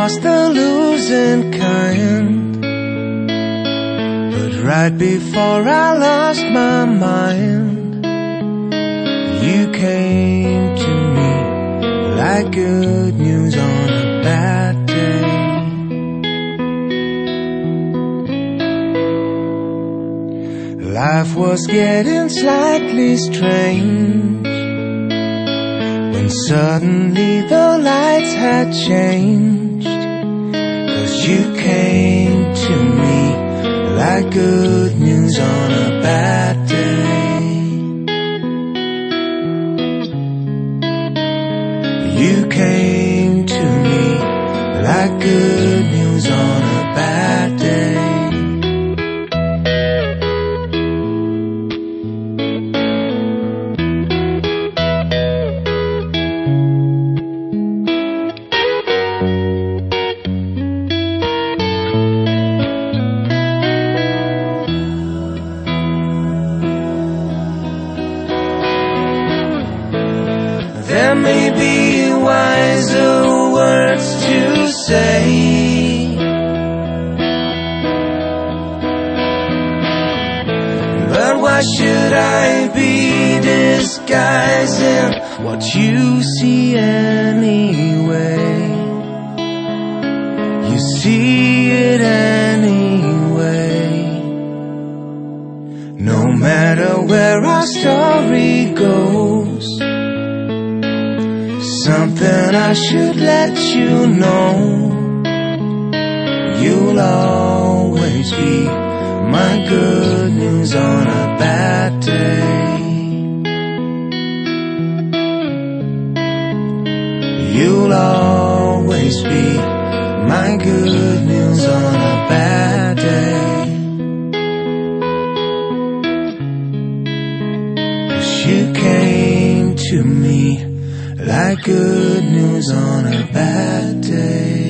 lost the losing kind, but right before I lost my mind, you came to me like good news on a bad day. Life was getting slightly strange when suddenly the lights had changed, 'cause you came to me like good news on a bad day. You came to me like good news on a bad day. There may be wiser words to say, but why should I be disguising what you see anyway? You see it anyway. No matter where our story goes, something I should let you know: you'll always be my good news on a bad day. You'll always be my good news on a bad day. 'Cause you came to me like good news on a bad day.